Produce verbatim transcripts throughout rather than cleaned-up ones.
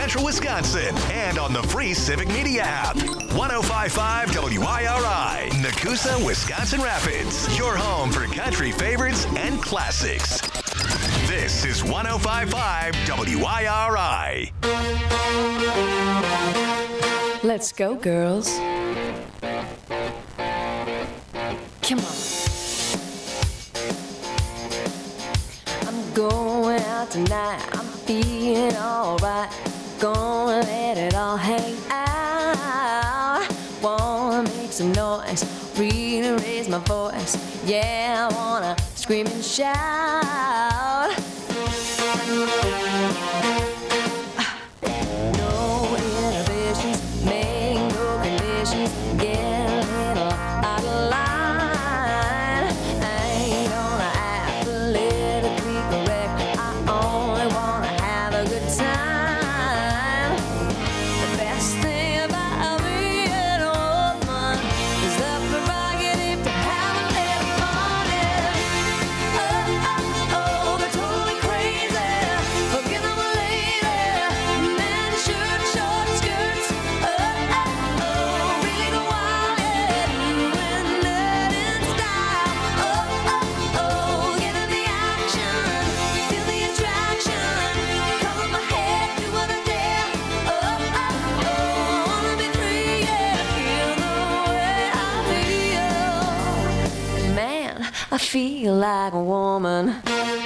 Central Wisconsin and on the free Civic Media app. one oh five point five W I R I, Nakusa, Wisconsin Rapids. Your home for country favorites and classics. This is one oh five point five W I R I. Let's go, girls. Come on. I'm going out tonight. I'm feeling alright. Gonna let it all hang out. Wanna make some noise, really raise my voice. Yeah, I wanna scream and shout. No inhibitions, make no conditions. Get a little out of line. I ain't gonna act politically correct. I only wanna have a good time. The best thing about being a woman is the prerogative to have a little fun. Oh, oh, oh, they're totally crazy. Forget I'm a lady. Men in shirt, short skirts. Oh, oh, oh, really go wild, yeah. Doing that in style. Oh, oh, oh, get in the action. Feel the attraction. Cover my head, do what I dare. Oh, oh, oh, wanna be free, yeah. Feel the way I feel. Man, I feel like a woman.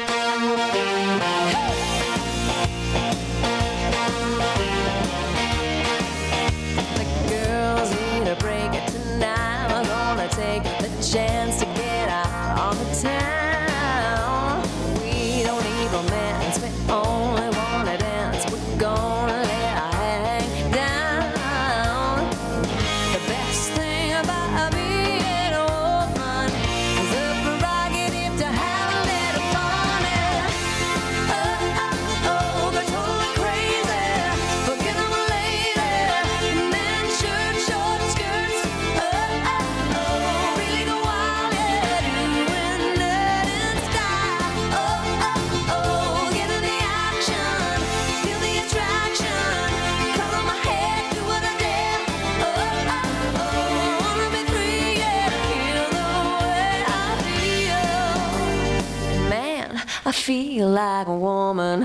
The girls need a break tonight. We're gonna take the chance to get out on the town. We don't need romance, we only wanna dance. We're gonna let our hang down. The best thing about being a woman is the prerogative to have a little fun. Oh, oh, oh, they're totally crazy. Forget I'm a lady. Men shirt, short skirts. Oh, oh, oh, really go wild, yeah. Doing that in style. Oh, oh, oh, get in the action. Feel the attraction. Color my head, do what I dare. Oh, oh, oh, wanna be free, yeah. Feel the way I feel. Man, I feel like a woman.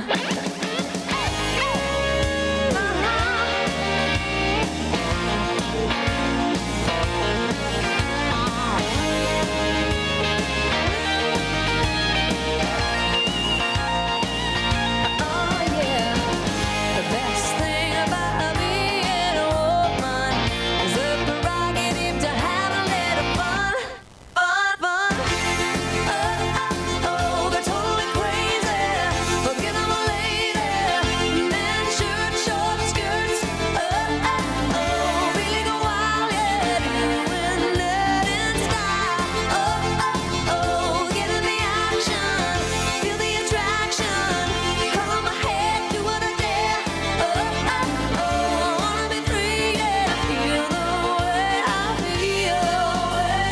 Oh yeah, the best thing about being a woman is the prerogative to have a little fun, fun, fun. Oh, oh, oh, they're totally crazy. Forget I'm a lady. Men shirt, short skirts. Oh, oh, oh, really go wild, yeah. Doing that in style. Oh, oh, oh, get in the action. Feel the attraction. Color my head, do what I dare. Oh, oh, oh, wanna be free, yeah. Feel the way I feel, way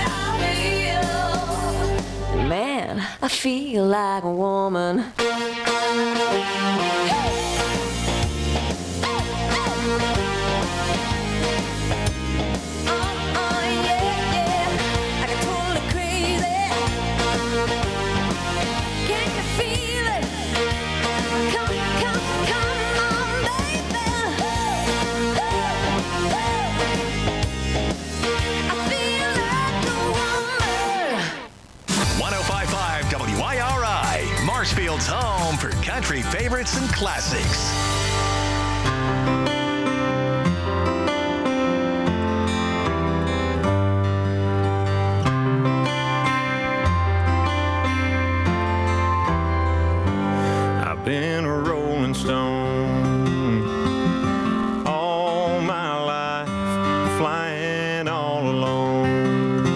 I feel. Man, I feel like a woman. Oh, oh, yeah, yeah. I get totally crazy. Can you feel it? Come, come, come on, baby. I feel like a woman. one oh five point five W I R I, Marshfield's home for country favorites and classics. I've been a rolling stone all my life, flying all alone,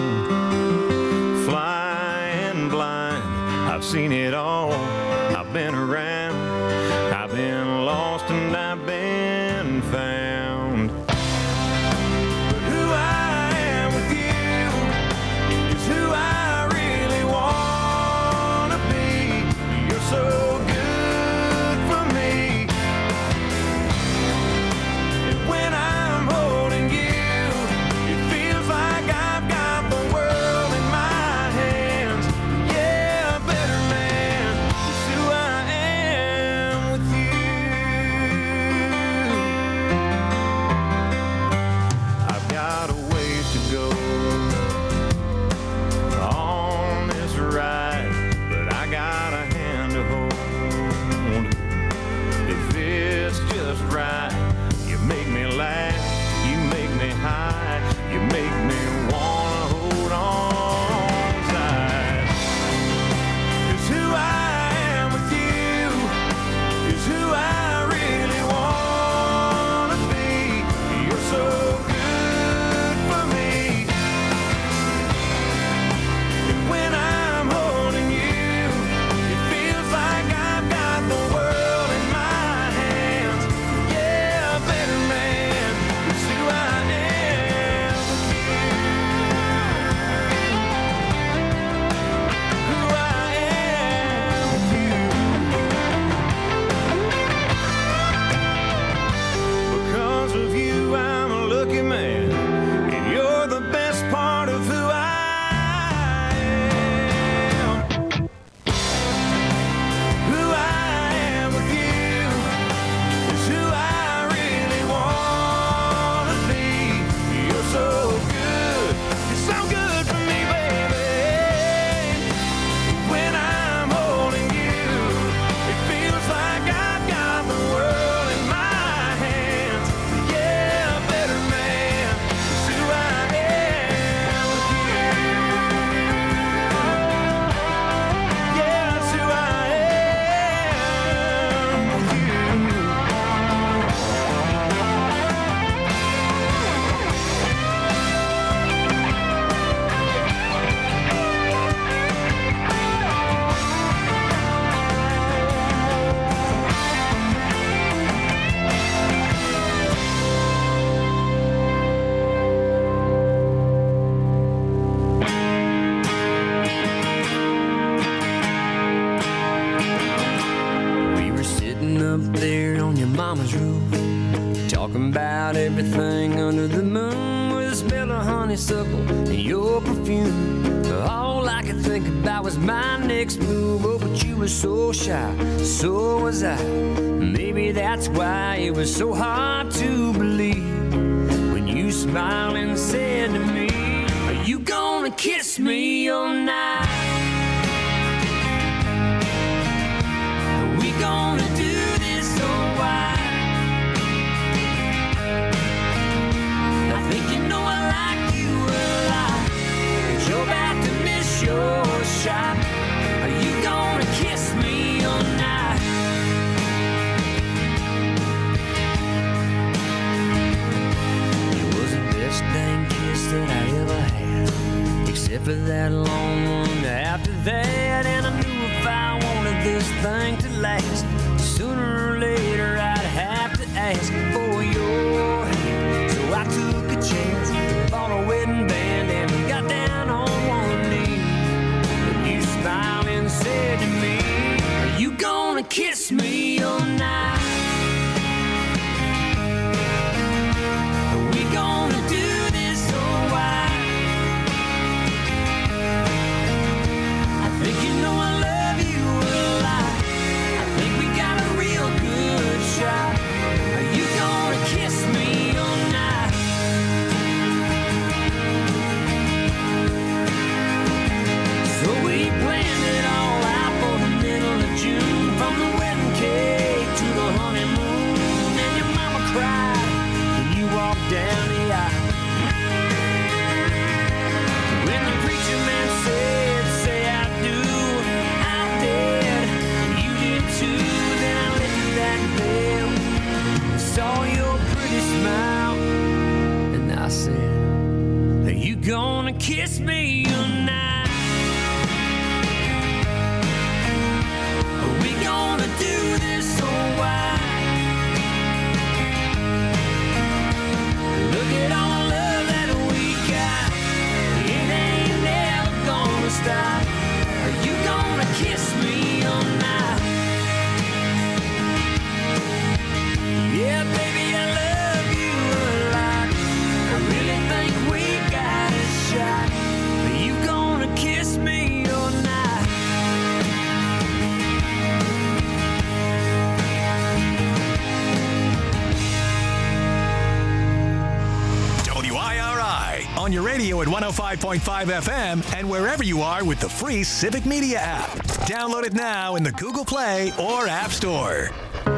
flying blind. I've seen it all. I've been around. I've been lost and I've been found. But who I am with you is who I really want to be. You're so good for me. sitting up there on your mama's roof, talking about everything under the moon with the smell of honeysuckle and your perfume. All I could think about was my next move. Oh, but you were so shy, so was I. Maybe that's why it was so hard to believe when you smiled and said to me, are you gonna kiss me all night? Are we gonna do this so wide? I think you know I like you a lot, but you're about to miss your shot. Are you gonna kiss me all night? It was the best dang kiss that I ever had, except for that long one after that. And I knew if I wanted this thing to last, sooner or later I'd have to ask for your hand. So I took a chance, bought a wedding band, and got down on one knee. But you smiled and said to me, are you gonna kiss me all night? Are we gonna do this so wide? I think you know I love you a lot. I think we got a real good shot. Are you gonna kiss me all night? So we planned it all out for the middle of June, from the wedding cake to the honeymoon. And your mama cried when you walked down the aisle. When the preacher man said, say I do, I did, and you did too. Then I lifted that veil, saw your pretty smile, and I said, are you gonna kiss me tonight? Are we gonna do this so wide? Look at all the love that we got, it ain't never gonna stop. Are you gonna kiss me all night? Yeah, baby, I love you a lot. I really think we got a shot. Are you gonna kiss me all night? W I R I on your radio at one oh five point five F M and wherever you are with the free Civic Media app. Download it now in the Google Play or App Store.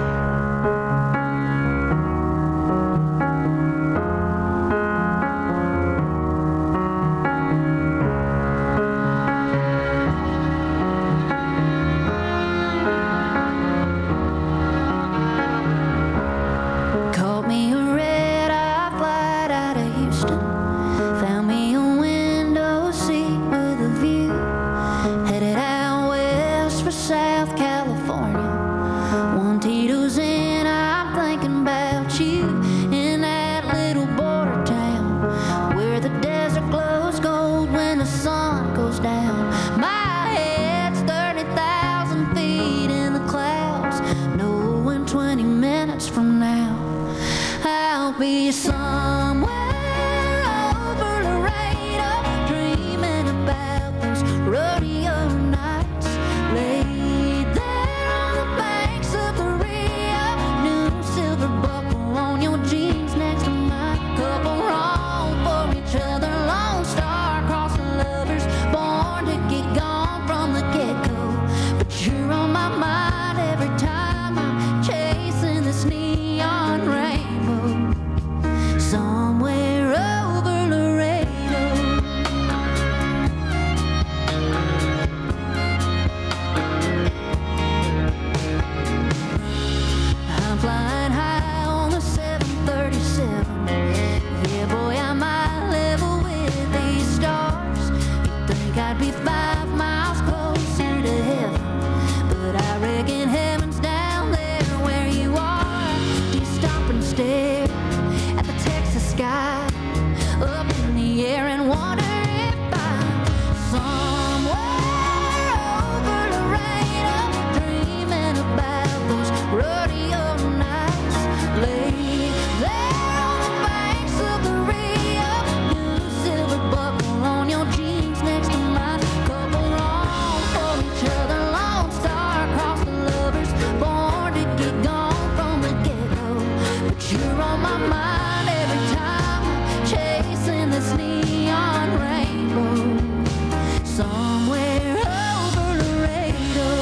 Caught me a red-eye flight out of Houston. Found me a window seat with a view. Headed out west for South California. One Tito's in, I'm thinking about you. In that little border town where the desert glows gold when the sun goes down. My head's thirty thousand feet in the clouds, knowing twenty minutes from now I'll be somewhere over Laredo, dreaming about those rodeo nights. Laid there on the banks of the Rio, new silver buckle on your jeans next to mine. Couple wrong for each other, Lone Star crossing lovers, born to get gone from the get-go. But you're on my mind every time I'm chasing this neon rainbow. Somewhere over Laredo. I'm flying high on the seven thirty-seven. Yeah, boy, I might level with these stars. You'd think I'd be five miles closer to heaven, but I reckon heaven's down there where you are. You stop and stare at the Texas sky, up in the air, and wonder if I'm somewhere over Laredo, dreaming about those rodeo you're on my mind every time I'm chasing this neon rainbow somewhere over Laredo,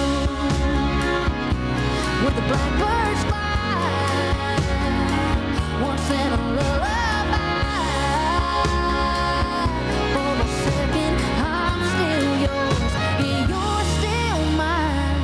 with the blackbirds fly once in a lullaby. For a second I'm still yours and you're still mine.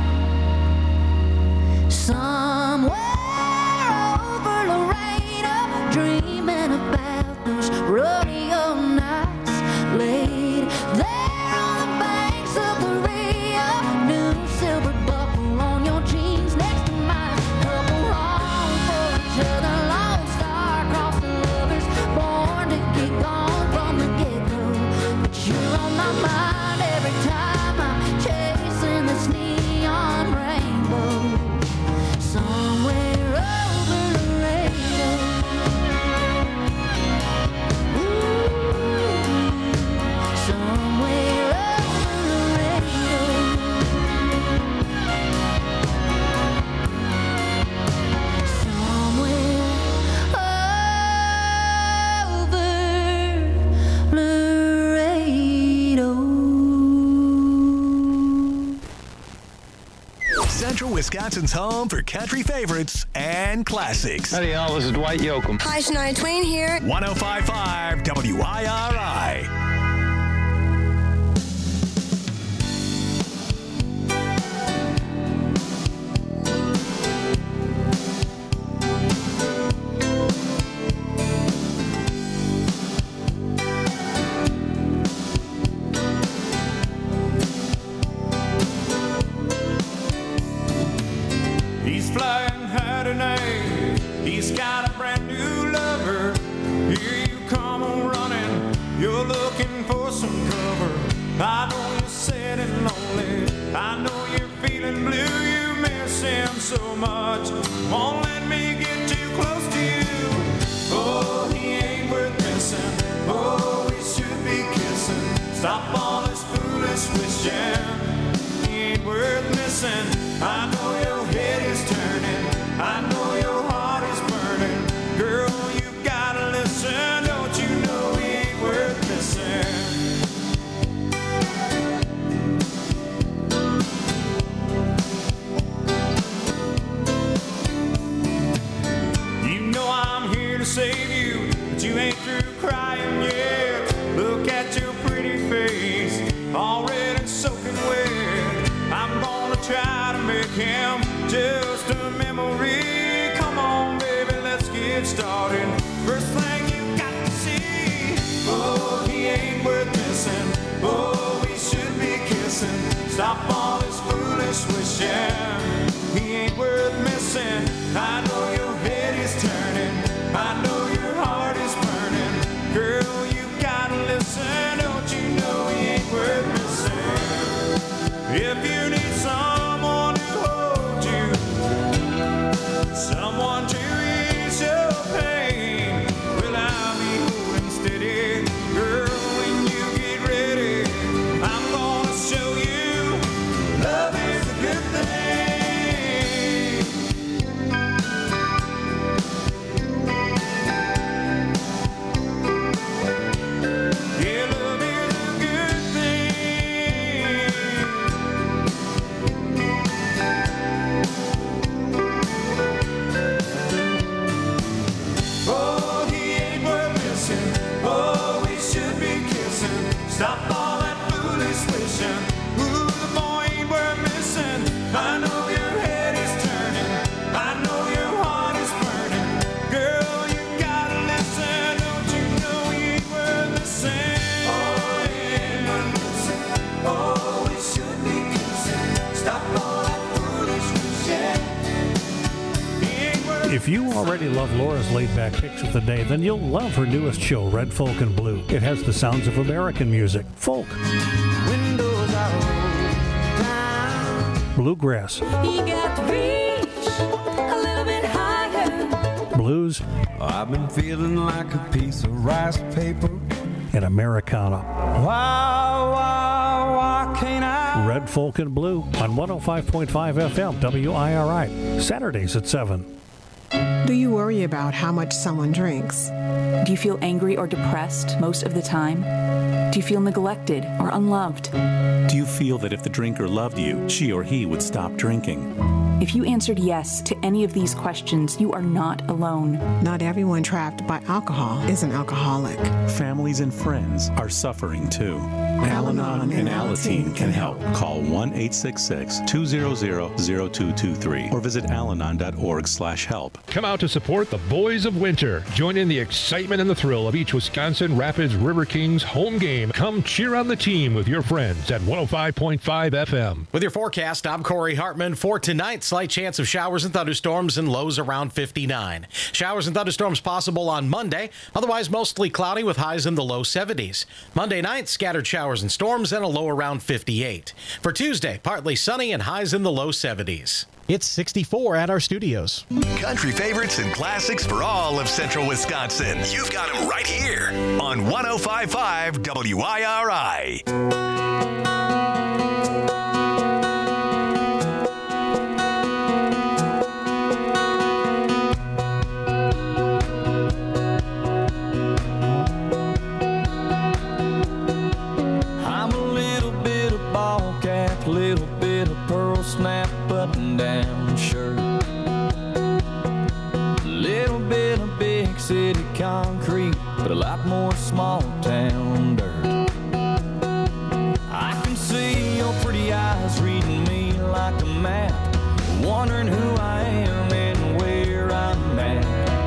Somewhere over Laredo, dreaming about those rodeo nights laid there on the banks of the Rio. New silver buckle on your jeans next to mine. Couple wrong for each other, lone star across the lovers, born to get gone from the get-go. But you're on my mind every time I'm chasing this neon rainbow somewhere over Laredo. Ooh, somewhere over Laredo. Somewhere over Laredo. Central Wisconsin's home for country favorites and classics. Howdy, y'all. This is Dwight Yoakam. Hi, Shania Twain here. one oh five point five W I R I. He's flying high tonight. He's got a brand new lover. Here you come on running. You're looking for some cover. I know you're sad and lonely. I know you're feeling blue. You miss him so much. Won't let me get too close to you. Oh, he ain't worth missing. Oh, we should be kissing. Stop all this foolish wishing. He ain't worth missing. I know your head is turning. I know your heart is burning. Girl, you gotta listen. Don't you know he ain't worth missing? You know I'm here to save you, but you ain't through crying yet. Look at your pretty face, already soaking wet. I'm gonna try to make him just a memory. Come on, baby, let's get started. First thing you got to see. Oh, he ain't worth missing. Oh, we should be kissing. Stop all this foolish wishing. He ain't worth missing. I know your head is turning. I know your heart is burning. Girl, you gotta listen. Don't you know he ain't worth missing? If you need someone to hold you, someone to ease your pain, well, I'll be holding steady. Girl, when you get ready, I'm gonna show you love is a good thing. Yeah, love is a good thing. Oh, he ain't worth missing. Oh, we should be kissing. Stop all that foolish wishing. Ooh, the boy ain't worth missing. I know your head is turning. I know your heart is burning. Girl, you gotta listen. Don't you know he ain't worth missing? Oh, he ain't worth missing. Oh, we should be kissing. Stop all that foolish wishing. He ain't worth If you already love Laura's laid-back picks of the day, then you'll love her newest show, Red Folk and Blue. It has the sounds of American music, folk, Windows are rolled down. bluegrass, You got to reach a little bit higher. blues, I've been feeling like a piece of rice paper. and Americana. Why, why, why can't I? Red Folk and Blue on one oh five point five F M, W I R I, Saturdays at seven. Do you worry about how much someone drinks? Do you feel angry or depressed most of the time? Do you feel neglected or unloved? Do you feel that if the drinker loved you, she or he would stop drinking? If you answered yes to any of these questions, you are not alone. Not everyone trapped by alcohol is an alcoholic. Families and friends are suffering too. Al-Anon and Alateen can help. Call one eight six six, two zero zero, zero two two three or visit alanon dot org slash help. Come out to support the Boys of Winter. Join in the excitement and the thrill of each Wisconsin Rapids River Kings home game. Come cheer on the team with your friends at one oh five point five F M. With your forecast, I'm Corey Hartman. For tonight, slight chance of showers and thunderstorms and lows around fifty-nine. Showers and thunderstorms possible on Monday, otherwise mostly cloudy with highs in the low seventies. Monday night, scattered showers and storms and a low around fifty-eight. For Tuesday, partly sunny and highs in the low seventies. It's sixty-four at our studios. Country favorites and classics for all of central Wisconsin. You've got them right here on one oh five point five W I R I. Little bit of pearl snap button down shirt, little bit of big city concrete, but a lot more small town dirt. I can see your pretty eyes reading me like a map, wondering who I am and where I'm at.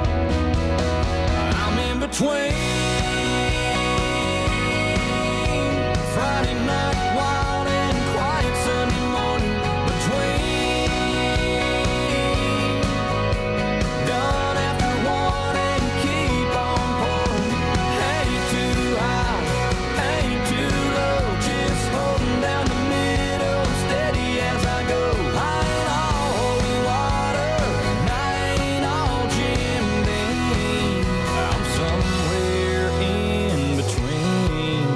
I'm in between Friday night wild and quiet Sunday morning, between done after one and keep on pouring. Ain't too high, ain't too low, just holding down the middle, steady as I go. I ain't all holy water, and I ain't all Jim Beam. I'm somewhere in between.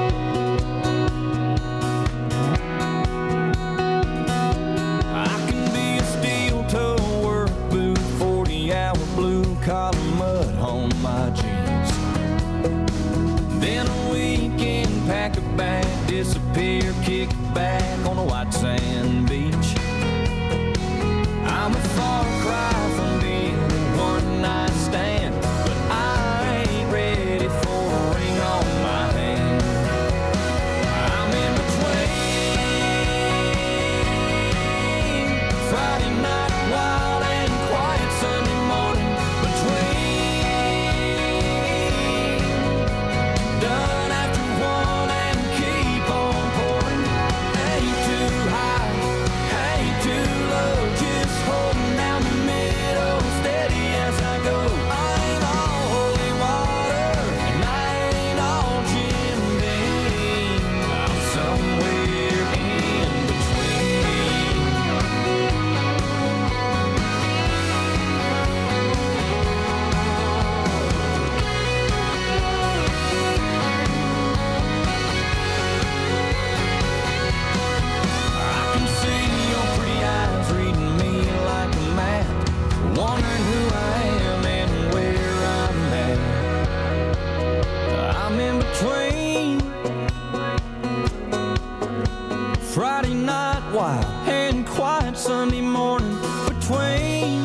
I can be a steel toe work boot, forty hour blue collar mud on my jeans. Then a weekend pack a bag, disappear, kick back on a white sand beach. I'm a far cry from being a one night stand, but I ain't ready for a ring on my hand. I'm in between Friday night wild and quiet Sunday morning, between done after one and keep on pouring. Ain't too high, ain't too low, just holding down the middle, steady as I go. I ain't all holy water, and I ain't all Jim Beam. I'm somewhere in between. I can see your pretty eyes reading me like a map, wondering who I am and where I'm at. I'm in between Friday night wild and quiet Sunday morning, between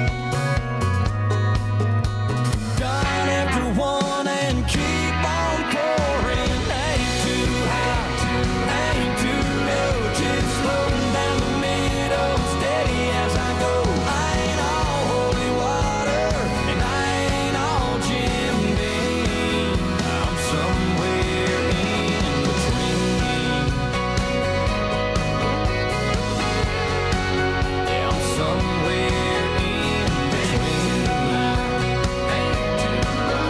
done after one and keep on pouring. Ain't too high, ain't too low, just floating down the middle, steady as I go. I ain't all holy water, and I ain't all Jim Beam. I'm somewhere in between. Yeah, I'm somewhere in between. Ain't too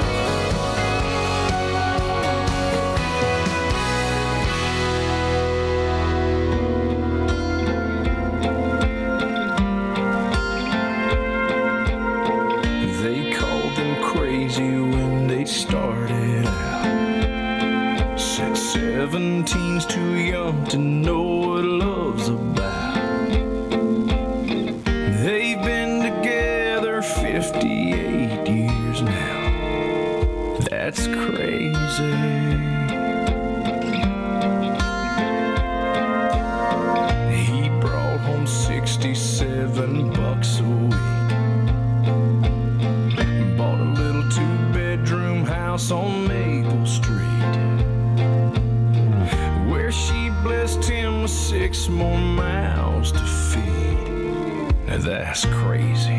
They called them crazy when they started out. Said seventeen's too young to know what love's about. They've been together fifty-eight years now. That's crazy. He brought home sixty-seven bucks a week. Bought a little two-bedroom house on Maple Street, where she blessed him with six more mouths to feed. Now that's crazy.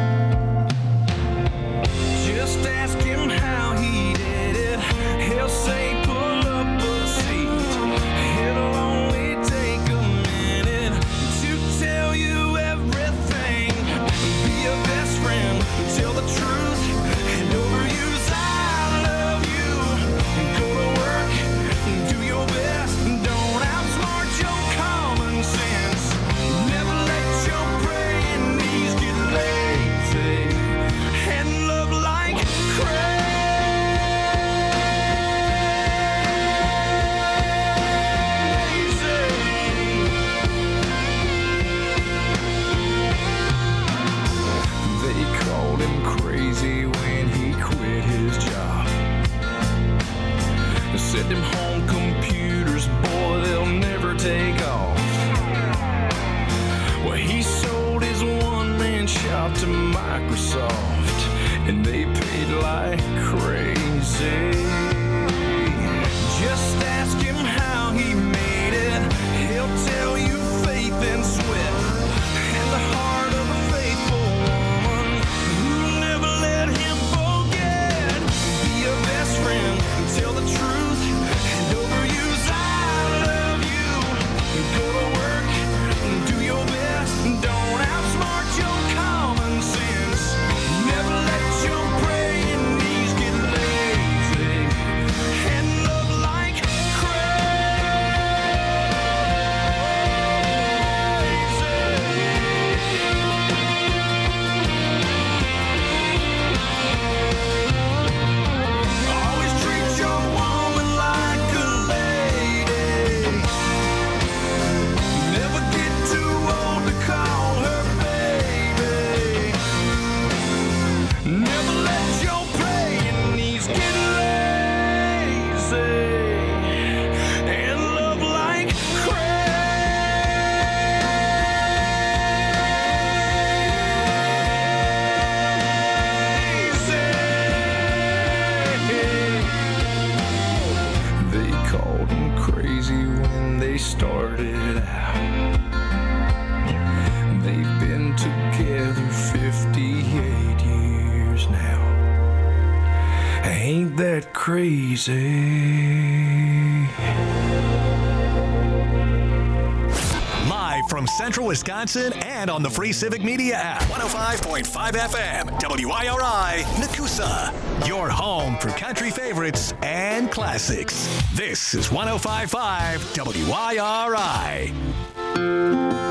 Just ask him how he did it. He'll say pull up a seat. It'll only take a minute to tell you everything. Be a best friend, tell the truth, and overuse I love you. Go to work, do your best, don't outsmart your common sense. Never let your praying knees get lazy, and love like crazy. They called him crazy when he quit his job. They said them home computers, boy, they'll never take off. Well, he sold his one-man shop to Microsoft, and they paid like crazy. Just ask him how he made it. He'll tell you faith and sweat, and the heart of a faithful woman who'll never let him forget. Be a best friend, tell the truth, and overuse I love you. Go to work, do your best, don't outsmart your common sense. Never let your praying knees get lazy, and love like always treat your woman like a lady. Never get too old to call her baby. Never let your praying knees get lazy, and love like crazy. They called him crazy when they started out. They've been together fifty-eight years now. Ain't that crazy? Live from Central Wisconsin and on the free Civic Media app. one oh five point five F M, W I R I, Nakusa. Your home for country favorites and classics. This is one oh five point five W I R I.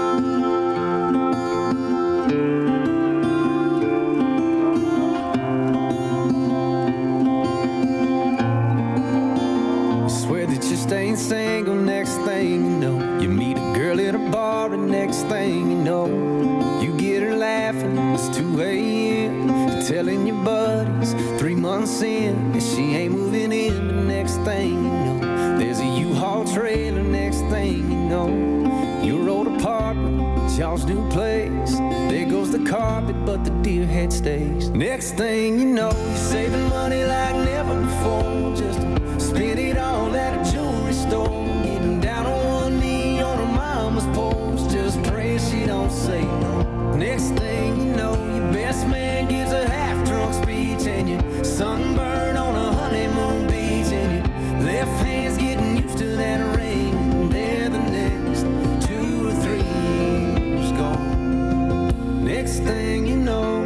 Swear that you staying single, next thing you know, you meet a girl at a bar, and next thing you know, you get her laughing, it's two a.m. You're telling your buddies, three months in, and she ain't moving in. The next thing you know, there's a U-Haul trailer. Next thing you know, your old apartment, it's y'all's new place. There goes the carpet, but the deer head stays. Next thing you know, you're saving money like never before, just to spend it all at a jewelry store. Getting down on one knee on her mama's porch, just praying she don't say no. Next thing you know, your best man gives a half-drunk speech, and you sunburn on a honeymoon beach, and your left hand's getting used to that ring, and there the next two or three years gone. Next thing you know,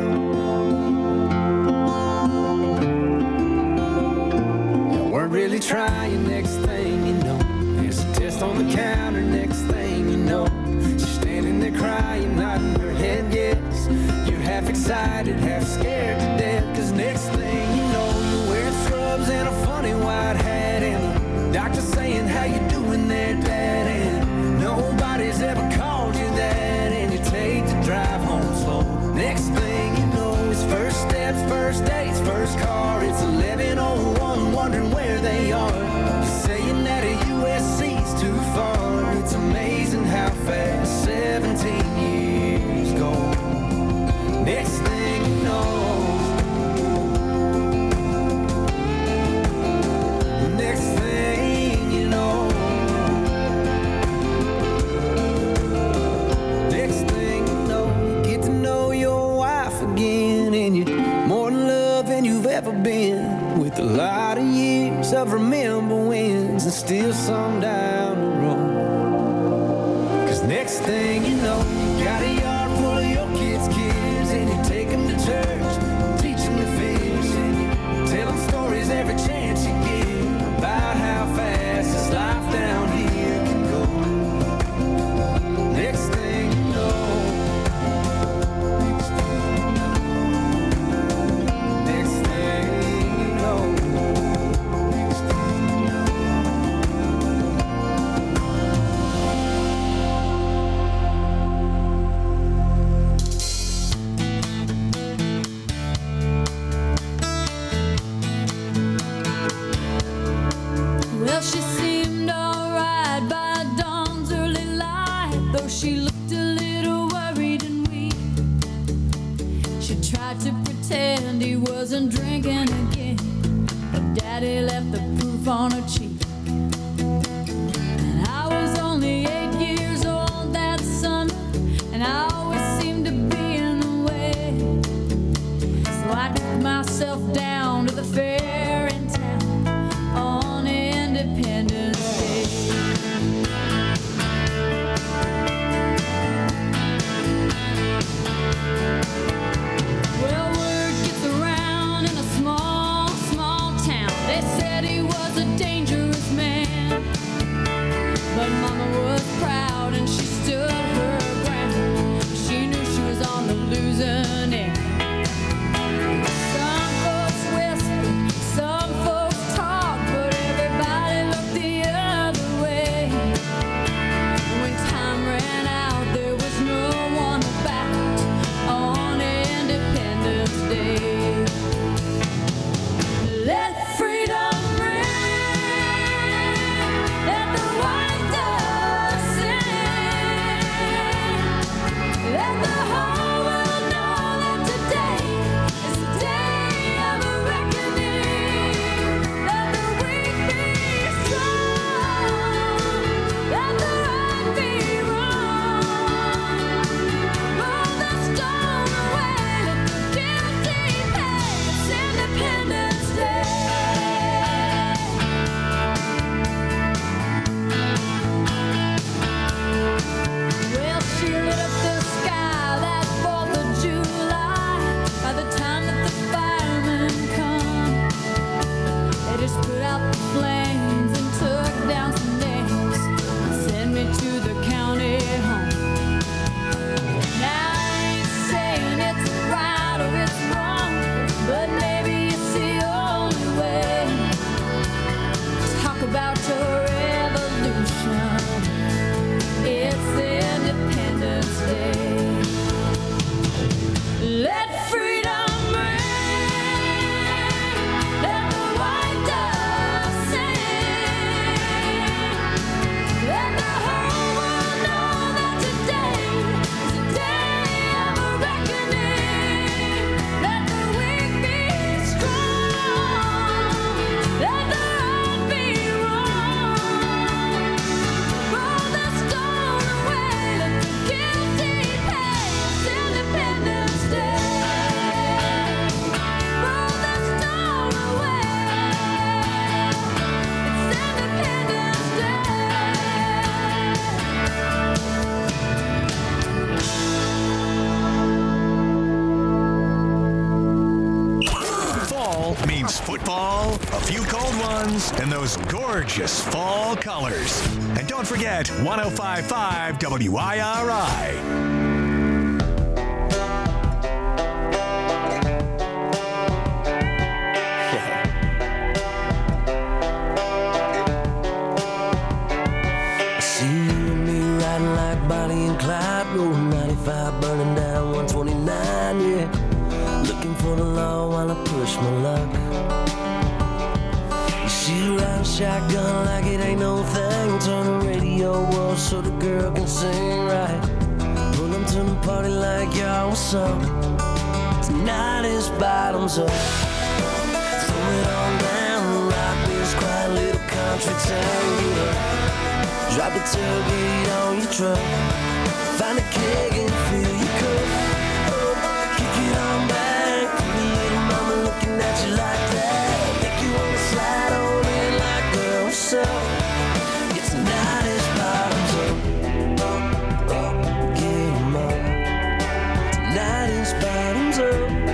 you weren't really trying. Next thing you know, there's a test on the counter. Next thing you know, she's standing there crying, nodding her head yes. You're half excited, half scared to death, 'cause next thing you know, you're wearing scrubs and a funny white hat, and the doctor saying, how you doing there, Dad? And nobody's ever called you that, and you take the drive home slow. Next thing you know, clothes, first steps, first dates, first car. It's eleven oh one, wondering where they are. Saying that a U S C's too far. It's amazing how fast seventeen years go. Next thing you know, next thing you know, next thing you know, you get to know your wife again, and you're more in love than you've ever been. With a lot of years of remember wins and still some down the road. Cause next thing you know, you got a yard full of your kids' kids, and you take them to church, teach them to fish, and you tell them stories every chance you get about how fast this life down here can go. Next thing you know, next thing you know, Well, she seemed alright by dawn's early light, though she looked a little worried and weak. She tried to pretend he wasn't drinking again, but Daddy left the proof on her cheek. And I was only eight years old that summer, and I always seemed to be in the way. So I took myself down to the fair in town on Independence Day. Well, word gets around in a small, small town. They said he was a dangerous man, but Mama was proud and she stood her ground. She knew she was on the losing end. Some folks whispered, some folks talked, but everybody looked the other way. When time ran out, there was no one about on Independence Day. Let freedom ring, let the white dove sing, let the whole world know that today is the day of a reckoning. Let the weak be strong, let the right be wrong. Roll the stone away, let the guilty pay. It's Independence Day. Well, she lit up the sky that fourth of July. By the time that the firemen come, they just put out the flames and took down some names and sent me to the county home. Now I ain't saying it's right or it's wrong, but maybe it's the only way. Talk about your revolution. It's Independence Day. Let freedom ring, let the white dove sing, let the whole world know that today is the day of a reckoning. Let the weak be strong, let the right be wrong. Roll the stone away, let the guilty pay. It's Independence Day. Roll the stone away. It's Independence Fall means football, a few cold ones, and those gorgeous fall colors. And don't forget one oh five point five W I R I. See you and me riding like Bonnie and Clyde, rolling ninety-five, burning down one twenty-nine, yeah. looking for the law while I push my luck. You shoot around shotgun like it ain't no thing. Turn the radio up so the girl can sing right. Pull them to the party like y'all, what's up? Tonight is bottoms up. Throw it on down, rock this quiet little country town. Get up, drop the tailgate on your truck. Find a keg and fill your cup. Kick it on back, pretty little mama looking at you like that. Make you wanna slide on in like, girl, what's up? Yeah, tonight is bottoms up. Get 'em up. Tonight is bottoms up.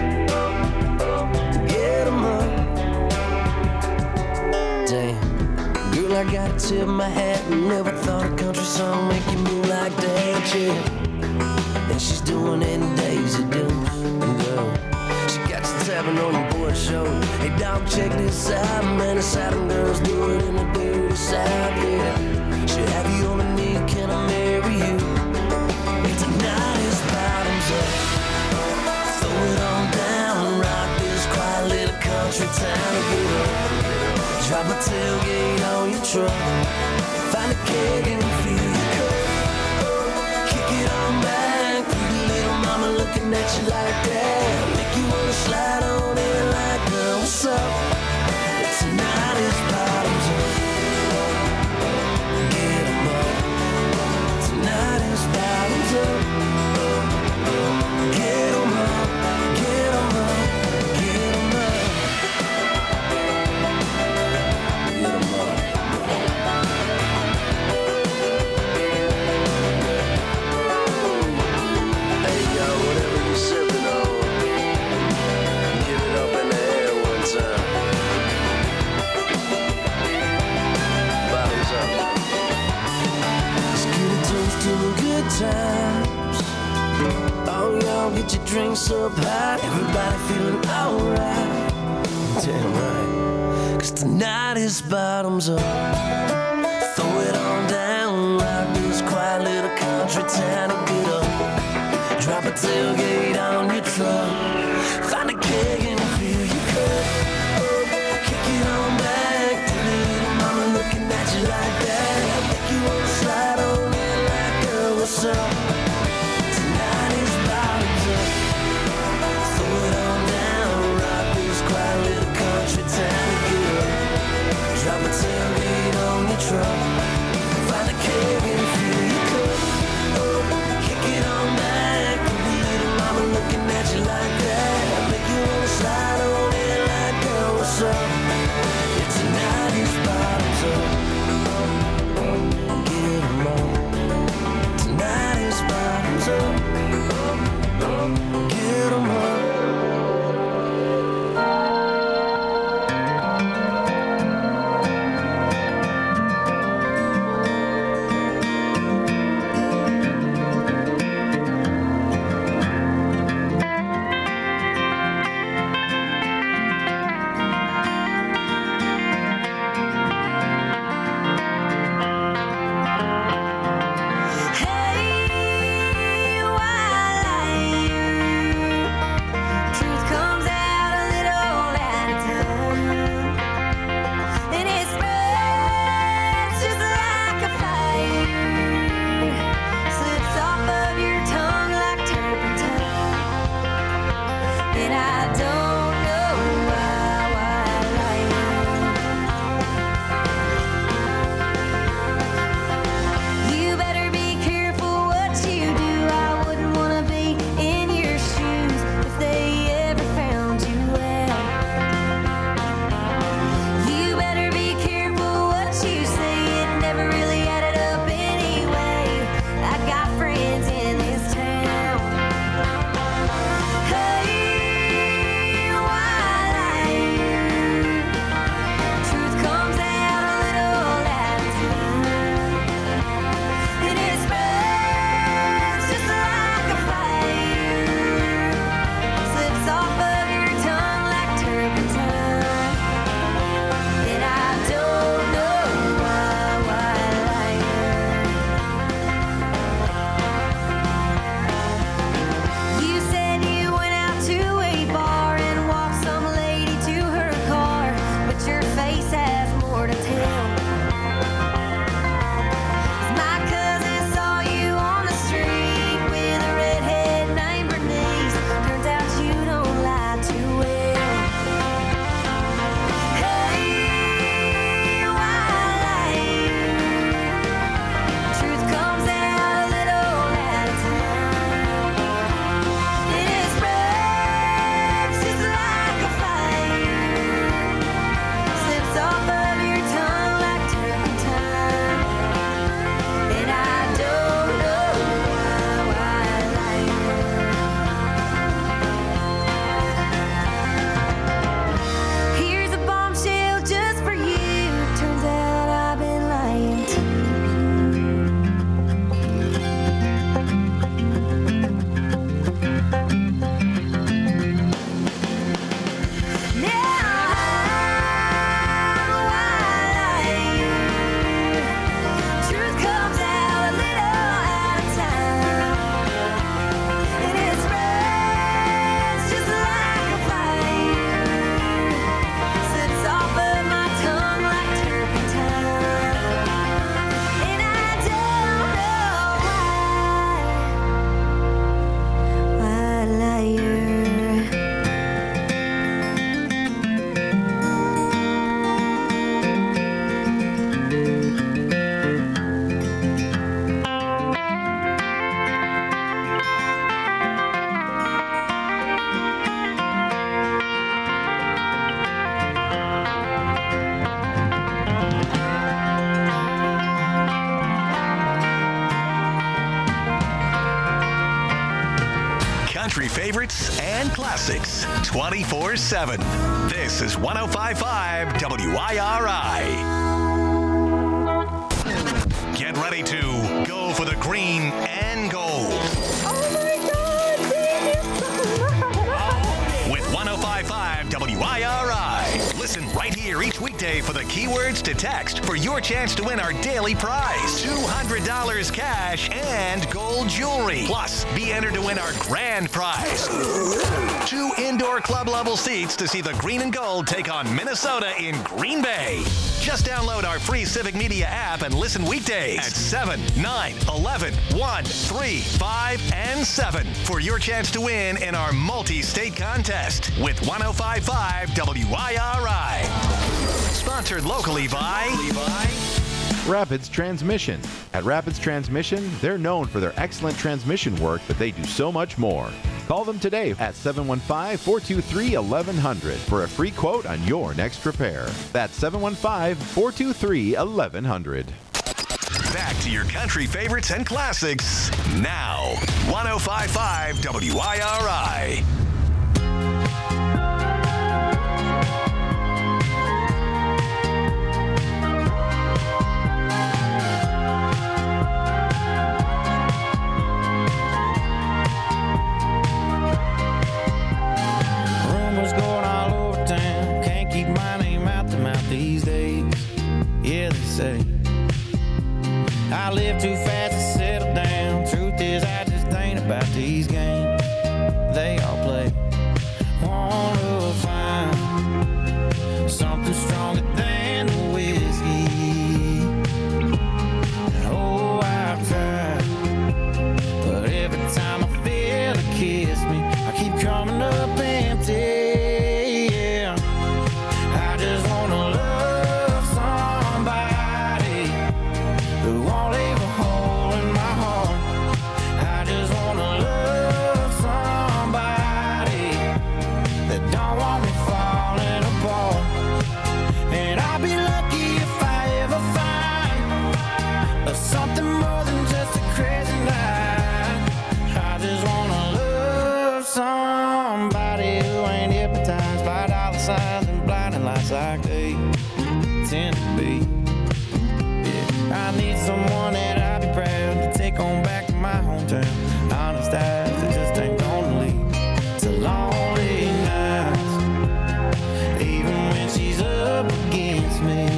Get 'em up. Damn, girl, I gotta tip my hat. Never thought a country song make you move like that, yeah. And she's doing it in Daisy Dukes. Girl, she got you tapping on your board shoulder. Hey, dog, check this out, man. The Southern girls do it in the dirty South, yeah. Should have you on the knee, can I marry you? Yeah, tonight is bottoms up. Throw it on down, rock this quiet little country town. Get up, drop a tailgate on your truck. Find a keg and fill your cup. Kick it on back, pretty little mama looking at you like that. Make you wanna slide on in like, girl, what's up? Tonight is bottoms up. Get 'em up. Tonight is bottoms up. Get 'em up, get 'em up, get 'em up. Get 'em up. Hey, yo, whatever you're sipping on, get it up in the air one time. Bottoms up. Let's get a toast to the good times. Oh, y'all get your drinks up high. Everybody feeling alright. Damn right. Cause tonight is bottoms up. Throw it on down, rock this quiet little country town. And get up, drop a tailgate on your truck. Find a keg and fill your cup. Kick it on back, pretty little mama looking at you like that. Make you wanna slide on in like, girl, what's up? Tonight is bottoms up. Throw it on down, rock this quiet little country town. Get up, drop a tailgate on your truck. Find a keg and fill your cup. Kick it on back, pretty little mama looking at you like that. Make you wanna slide on in like, girl, what's up? Yeah, tonight is bottoms up. Get 'em up. Tonight is bottoms up. Get 'em up. Hey, and classics twenty-four seven. This is one oh five point five W I R I. Get ready to go for the green and gold. Oh my God! With one oh five point five W I R I. Listen right here each weekday for the keywords to text for your chance to win our daily prize. two hundred dollars cash and gold jewelry. Plus, be entered to win our grand prize. Two indoor club level seats to see the green and gold take on Minnesota in Green Bay. Just download our free Civic Media app and listen weekdays at seven, nine, eleven, one, three, five, and seven for your chance to win in our multi-state contest with one oh five point five W I R I. Sponsored locally by Rapids Transmission. At Rapids Transmission, they're known for their excellent transmission work, but they do so much more. Call them today at seven one five, four two three, eleven hundred for a free quote on your next repair. That's seven one five, four two three, eleven hundred. Back to your country favorites and classics now. one oh five point five W I R I. Rumors going all over town. Can't keep my name out the mouth these days. Yeah, they say I live too fast to settle down. Truth is, I just ain't about these games they all play. Wanna find something stronger than the whiskey. Oh, I've tried, but every time I feel it kiss me, I keep coming up empty. Yeah, I just wanna love somebody who won't leave a hole in my heart. I just wanna love somebody that don't want me falling apart. And I'll be lucky if I ever find something more than just a crazy night. I just wanna love somebody who ain't hypnotized by dollar signs and blinding lights like they tend to be. Yeah, I need someone that I'd be proud to take on back to my hometown. Honest eyes that just ain't gonna leave to lonely nights, even when she's up against me.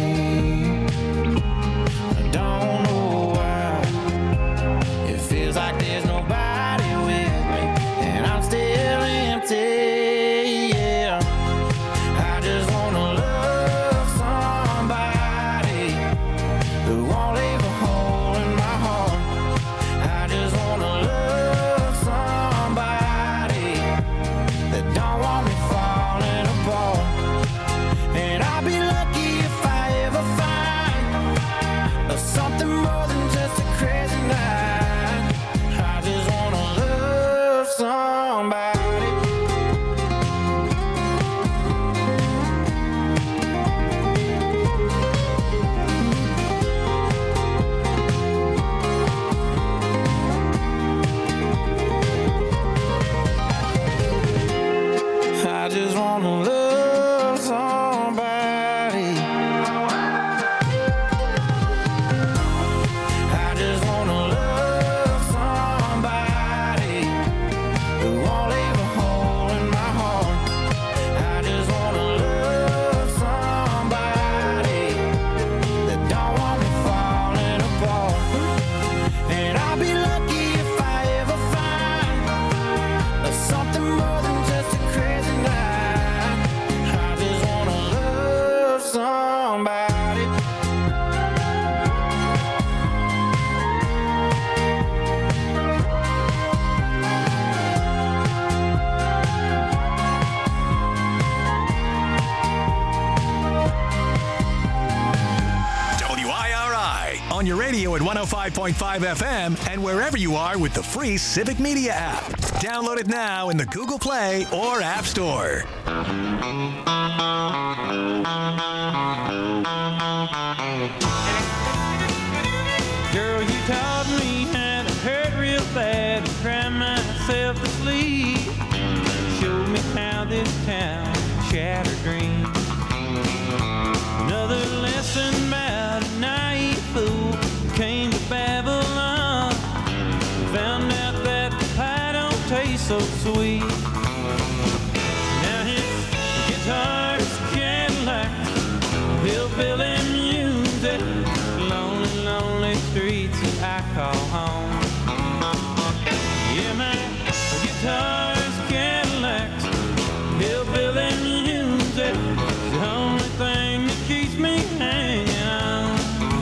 I don't know why it feels like there's nobody with me, and I'm still empty. Yeah, I just wanna love somebody who won't leave a hole in my heart. I just wanna love somebody that don't want me falling apart. And I'll be lucky if I ever find something more than just a crazy night. I just wanna love somebody. I just wanna love somebody. I just wanna love somebody who won't leave a hole in my heart. I just wanna love somebody that don't want me falling apart. And I'll be lucky if I ever find something more than just a crazy night. I just wanna love somebody. W I R I on your radio at one oh five point five F M and wherever you are with the free Civic Media app. Download it now in the Google Play or App Store. Girl, you taught me how to hurt real bad and cry myself to sleep. Sure this town, shattered dreams. Another lesson about a naive fool came to Babylon. Found out that the pie don't taste so sweet. Now his guitar's Cadillac, hillbilly music, lonely, lonely streets that I call home. Yeah, my guitar's Cadillac, hillbilly music, the only thing that keeps me hanging on.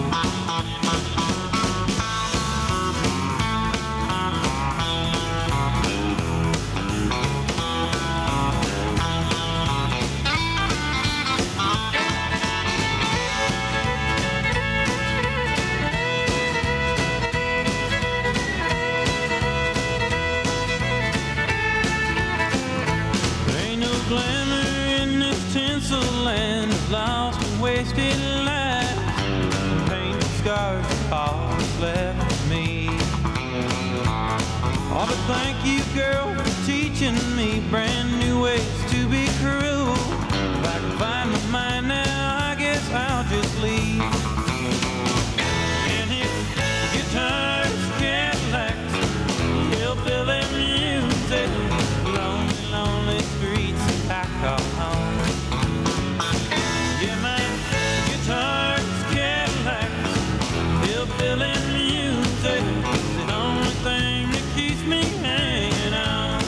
Glamour in this tinsel land of lost and wasted life. Paint scars of all that's left of me. Oh, but thank you, girl, for teaching me brand new ways to be cruel. If I can find my mind now, I guess I'll just leave. And his guitar's Cadillacs, hillbilly music, lonely, lonely streets I call home. Yeah, my guitar's Cadillac, hillbilly music, the only thing that keeps me hanging on.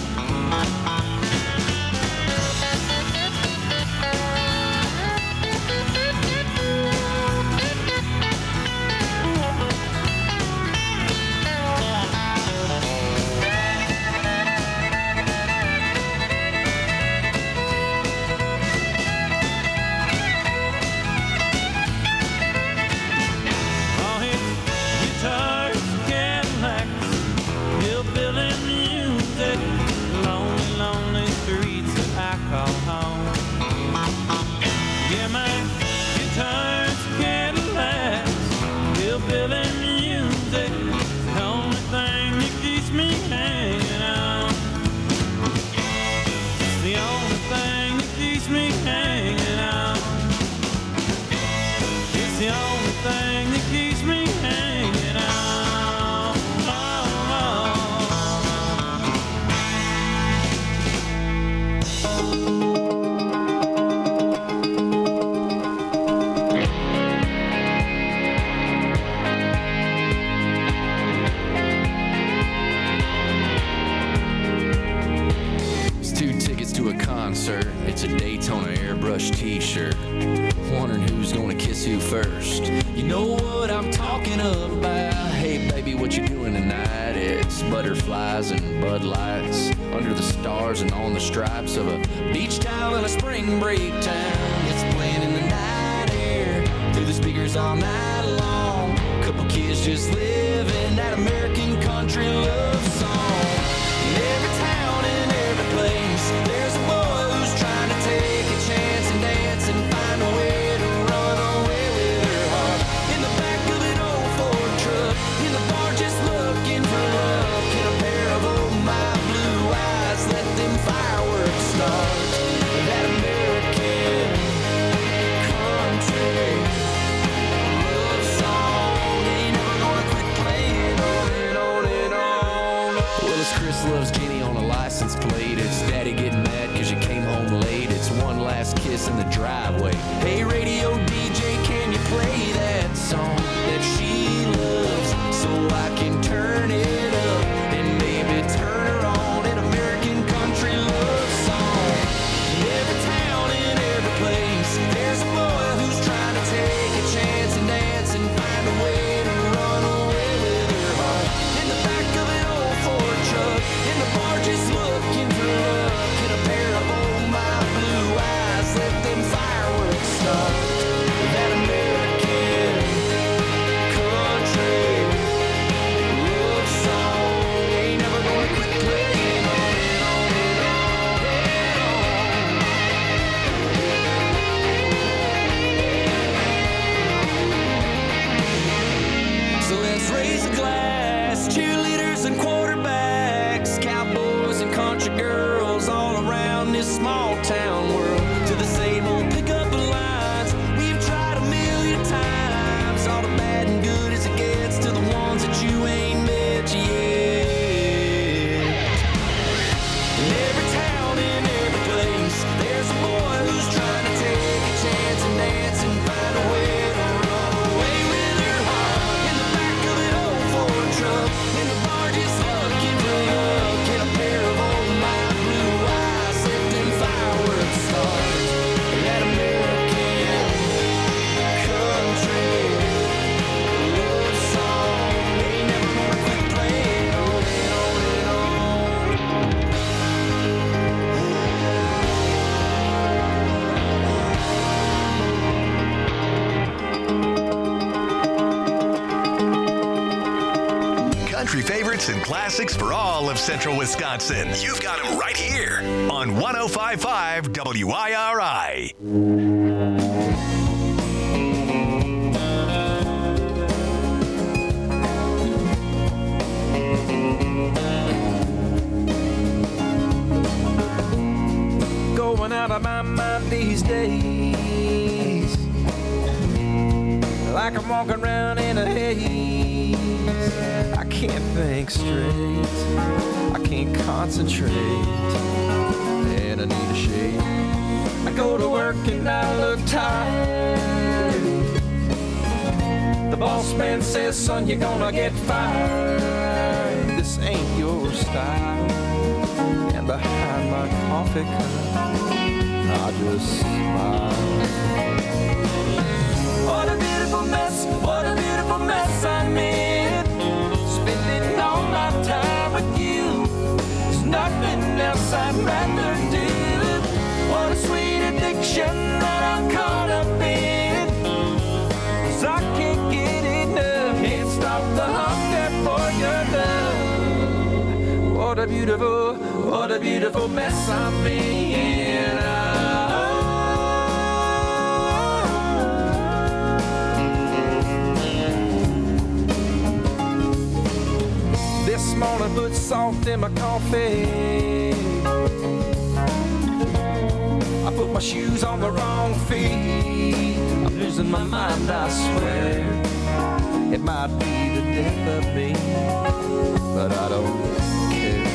It's a Daytona airbrush t-shirt. Wondering who's gonna kiss who first. You know what I'm talking about. Hey baby, what you doing tonight? It's butterflies and Bud Lights under the stars and on the stripes of a beach towel in a spring break town. It's playing in the night air through the speakers all night long. Couple kids just living that American country love song. In every town and every place, there's a boy who's trying to take a chance and dance and find a way to run away with her heart. In the back of an old Ford truck, in the bar just looking for love. Can a pair of old my blue eyes let them fireworks start? That American country love song ain't never gonna quit playing on and on and on. Well, it's Chris Loves Jenny on a license plate. It's Daddy getting mad cause you came home late. It's one last kiss in the driveway. Hey radio D J, can you play that song that she loves so I can turn it up and maybe turn her on an American country love song. In every town, in every place, there's a boy who's trying to take a chance and dance and find a way to run away with her heart. In the back of an old Ford truck, in the bar just looking for love. Can a pair of old my blue eyes let them fireworks start? down world to the same old pickup lines. We've tried a million times, all the bad and good as it gets to the ones that you ain't met yet. In every town, in every place, there's a boy who's trying to take a chance and dance and find a way to run away with her heart. In the back of an old Ford truck, in the bar just looking for a hug, in a pair of old mild blue eyes, set them fireworks stars. That American country love song, they never gonna quit playing on and on and on. Country favorites and classics for all of central Wisconsin. You've got them right here on one oh five point five W I R I. Going out of my mind these days, like I'm walking around in a haze. I can't think straight, I can't concentrate, and I need a shade. I go to work and I look tired. The boss man says, son, you're gonna get fired. This ain't your style. And behind my coffee cup, I just smile. What a beautiful mess, what a beautiful mess I'm in. Spending all my time with you, there's nothing else I'd rather do. What a sweet addiction that I'm caught up in, 'cause I can't get enough, can't stop the hunger for your love. What a beautiful, what a beautiful mess I'm in. This morning put salt in my coffee. I put my shoes on the wrong feet. I'm losing my mind, I swear. It might be the death of me, but I don't care.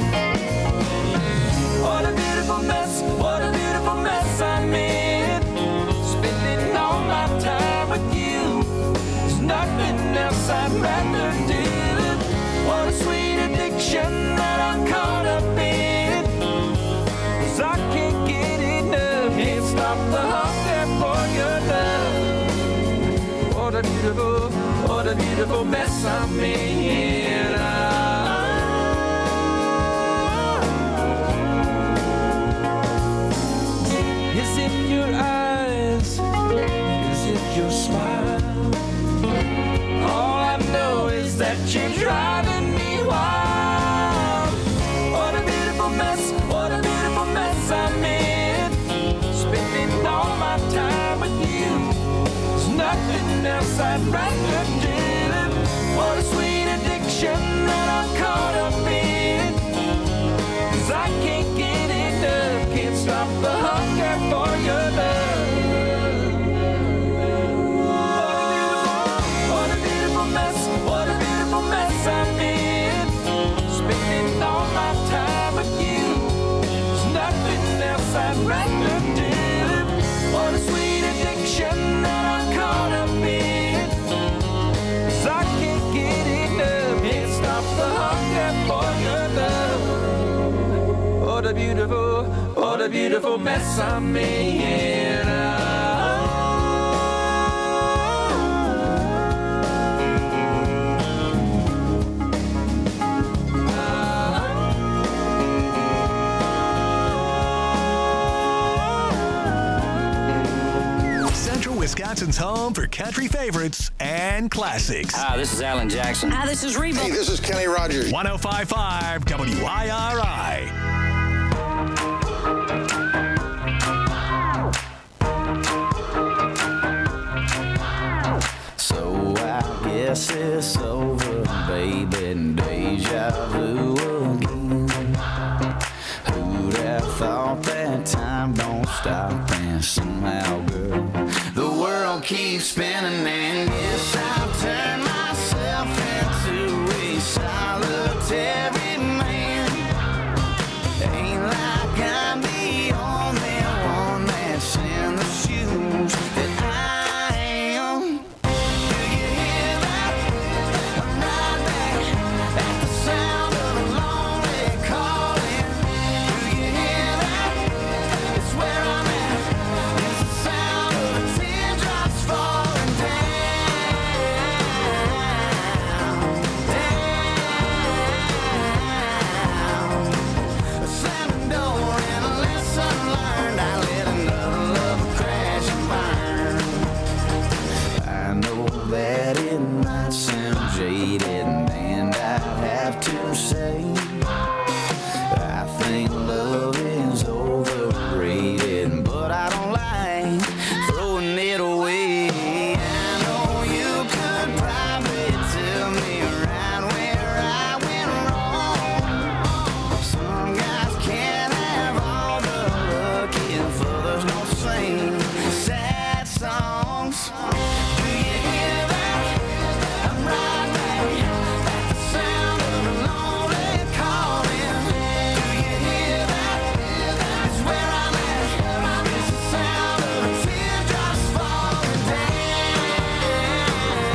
What a beautiful mess, what a beautiful mess I'm in. Spending all my time with you, there's nothing else I'd rather do. What a sweet addiction that I'm caught up in, 'cause I can't get enough, can't stop the hunger for your love. What a beautiful, what a beautiful mess I'm in. Is it your eyes? Is it your smile? All I know is that you're driving me wild. What a beautiful mess, what a beautiful mess I'm in. Spending all my time with you, there's nothing else I'd rather do. What a sweet addiction that I'm caught up in, 'cause I can't get enough, can't stop the hunger for your love. What a beautiful mess, what a beautiful mess I'm in. Spending all my time with you, there's nothing else I'd rather do. What a sweet addiction that I'm caught up in, 'cause I can't get enough, can't stop the hunger for your love. What a beautiful, what a beautiful mess I'm in. Central Wisconsin's home for country favorites and classics. Hi, this is Alan Jackson. Hi, this is Reba. Hey, this is Kenny Rogers. one oh five point five W I R I. So I guess it's over, baby, deja vu again. Who'd have thought that time don't stop, and somehow, girl, the world keeps spinning, and yes, I've turned myself into a solitary man. Ain't like I'm the only one that's in the shoes that I am. Do you hear that? I'm right back at the sound of a lonely calling. Do you hear that? It's where I'm at. It's the sound of the teardrops falling down, down. A slamming door and a lesson learned. I let another love crash and burn. I know that it might sound jaded, and I'd have to say I think love is overrated, but I don't like throwing it away. I know you could probably tell me right where I went wrong. Some guys can't have all the luck if others don't sing sad songs. Do you hear that? I'm right back at the sound of a lonely calling. Do you hear that? It's where I'm at. It's the sound of the teardrops falling down,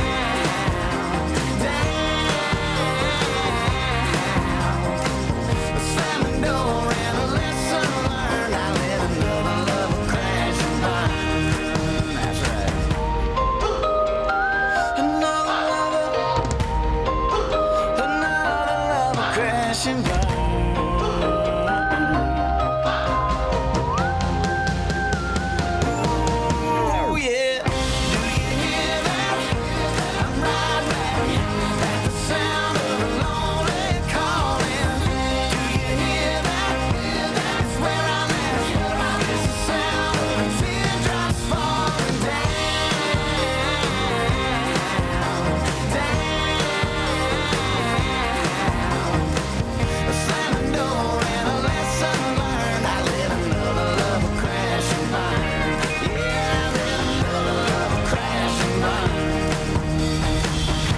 down. A slamming door and a lesson learned. I let another love crash and burn. That's right. Another lover, another lover crash and burn. Oh yeah. Do you hear that? I'm right back at the sound of a lonely calling. Do you hear that? It's where I'm at. It's the sound of the teardrops falling down, down. A slamming door and a lesson learned. I let another love crash and burn. Yeah, I let another love crash and burn.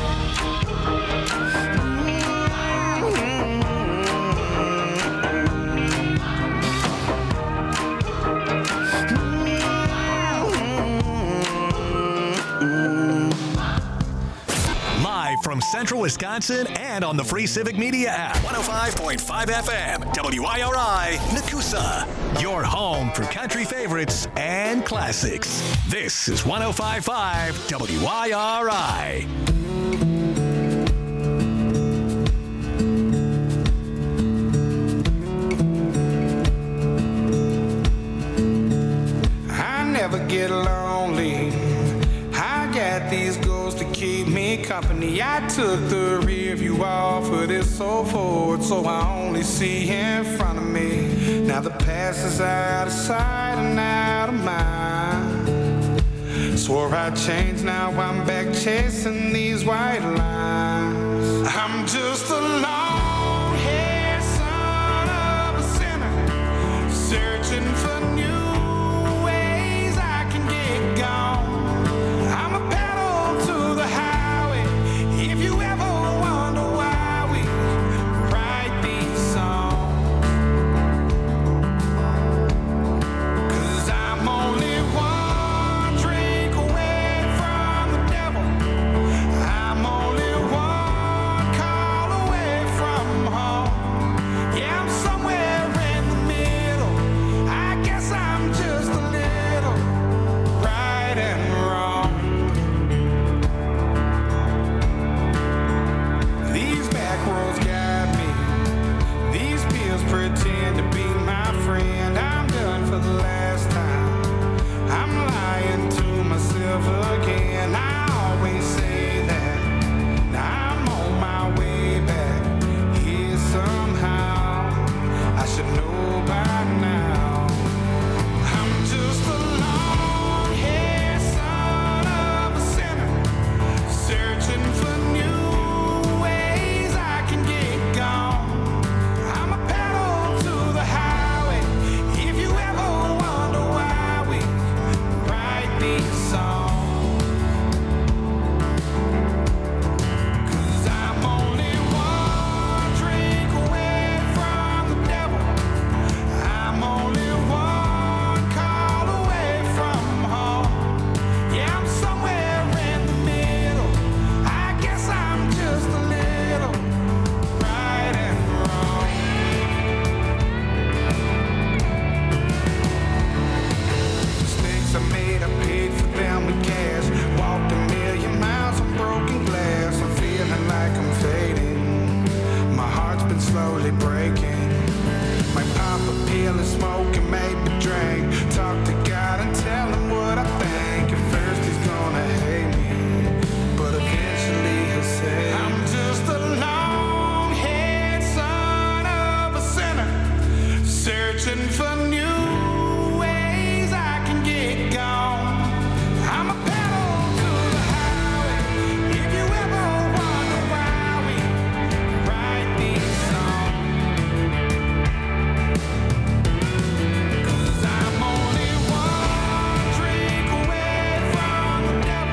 Live from Central Wisconsin and on the free Civic Media app. one oh five point five F M, W I R I, Nakusa. Your home for country favorites and classics. This is one oh five point five W I R I. I never get lonely. I got these goals to keep me company. I took the rear view off of this old Ford, so I only see in front of me. Now the past is out of sight and out of mind. Swore I'd change, now I'm back chasing these white lines. I'm just a long-haired son of a sinner, searching for new ways I can get gone. I'm a pedal to the highway. If you ever wonder why we write these songs, 'cause I'm only one drink away from the devil. I'm only one call away from home. Yeah, I'm somewhere in the middle. I guess I'm just a little right and wrong. These back roads got me. These pills pretend to be my friend. I'm done for the last